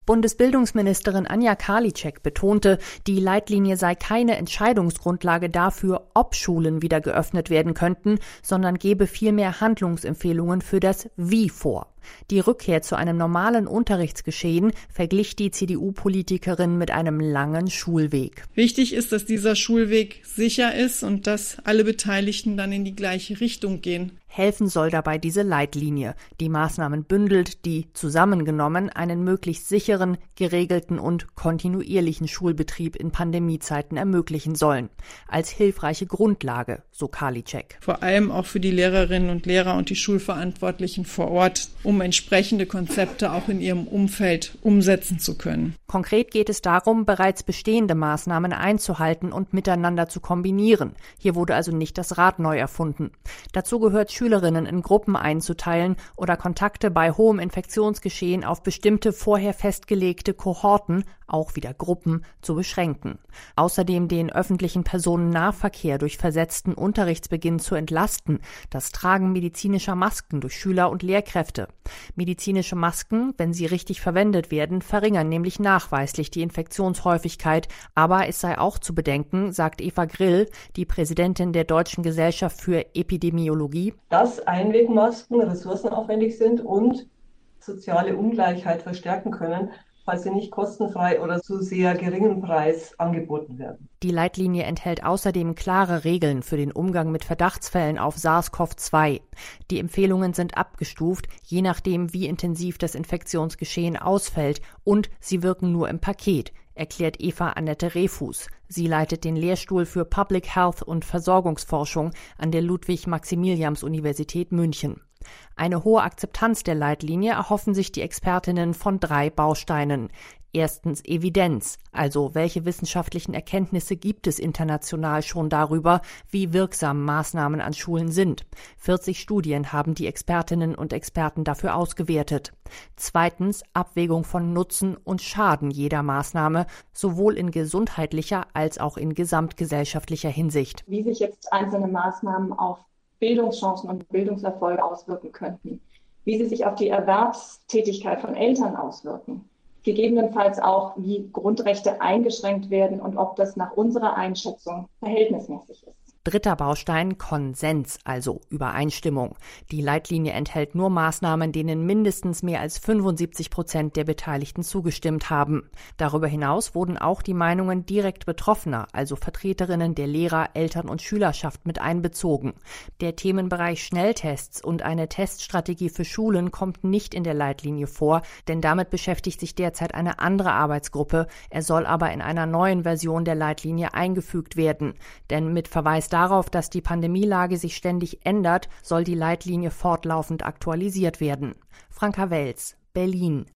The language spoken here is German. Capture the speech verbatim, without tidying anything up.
Bundesbildungsministerin Anja Karliczek betonte, die Leitlinie sei keine Entscheidungsgrundlage dafür, ob Schulen wieder geöffnet werden könnten, sondern gebe vielmehr Handlungsempfehlungen für das Wie vor. Die Rückkehr zu einem normalen Unterrichtsgeschehen verglich die C D U-Politikerin mit einem langen Schulweg. Wichtig ist, dass dieser Schulweg sicher ist und dass alle Beteiligten dann in die gleiche Richtung gehen. Helfen soll dabei diese Leitlinie, die Maßnahmen bündelt, die zusammengenommen einen möglichst sicheren, geregelten und kontinuierlichen Schulbetrieb in Pandemiezeiten ermöglichen sollen. Als hilfreiche Grundlage, so Karliczek. Vor allem auch für die Lehrerinnen und Lehrer und die Schulverantwortlichen vor Ort, um entsprechende Konzepte auch in ihrem Umfeld umsetzen zu können. Konkret geht es darum, bereits bestehende Maßnahmen einzuhalten und miteinander zu kombinieren. Hier wurde also nicht das Rad neu erfunden. Dazu gehört, Schülerinnen in Gruppen einzuteilen oder Kontakte bei hohem Infektionsgeschehen auf bestimmte vorher festgelegte Kohorten, auch wieder Gruppen, zu beschränken. Außerdem den öffentlichen Personennahverkehr durch versetzten Unterrichtsbeginn zu entlasten, das Tragen medizinischer Masken durch Schüler und Lehrkräfte. Medizinische Masken, wenn sie richtig verwendet werden, verringern nämlich nachweislich die Infektionshäufigkeit, aber es sei auch zu bedenken, sagt Eva Grill, die Präsidentin der Deutschen Gesellschaft für Epidemiologie, dass Einwegmasken ressourcenaufwendig sind und soziale Ungleichheit verstärken können, falls sie nicht kostenfrei oder zu sehr geringem Preis angeboten werden. Die Leitlinie enthält außerdem klare Regeln für den Umgang mit Verdachtsfällen auf SARS-C o V zwei. Die Empfehlungen sind abgestuft, je nachdem, wie intensiv das Infektionsgeschehen ausfällt, und sie wirken nur im Paket, erklärt Eva Annette Rehfuß. Sie leitet den Lehrstuhl für Public Health und Versorgungsforschung an der Ludwig-Maximilians-Universität München. Eine hohe Akzeptanz der Leitlinie erhoffen sich die Expertinnen von drei Bausteinen. Erstens Evidenz, also welche wissenschaftlichen Erkenntnisse gibt es international schon darüber, wie wirksam Maßnahmen an Schulen sind. vierzig Studien haben die Expertinnen und Experten dafür ausgewertet. Zweitens Abwägung von Nutzen und Schaden jeder Maßnahme, sowohl in gesundheitlicher als auch in gesamtgesellschaftlicher Hinsicht. Wie sich jetzt einzelne Maßnahmen auf Bildungschancen und Bildungserfolge auswirken könnten, wie sie sich auf die Erwerbstätigkeit von Eltern auswirken, gegebenenfalls auch, wie Grundrechte eingeschränkt werden und ob das nach unserer Einschätzung verhältnismäßig ist. Dritter Baustein Konsens, also Übereinstimmung. Die Leitlinie enthält nur Maßnahmen, denen mindestens mehr als fünfundsiebzig Prozent der Beteiligten zugestimmt haben. Darüber hinaus wurden auch die Meinungen direkt Betroffener, also Vertreterinnen der Lehrer, Eltern und Schülerschaft, mit einbezogen. Der Themenbereich Schnelltests und eine Teststrategie für Schulen kommt nicht in der Leitlinie vor, denn damit beschäftigt sich derzeit eine andere Arbeitsgruppe. Er soll aber in einer neuen Version der Leitlinie eingefügt werden. Denn mit Verweis darauf, dass die Pandemielage sich ständig ändert, soll die Leitlinie fortlaufend aktualisiert werden. Franka Wels, Berlin.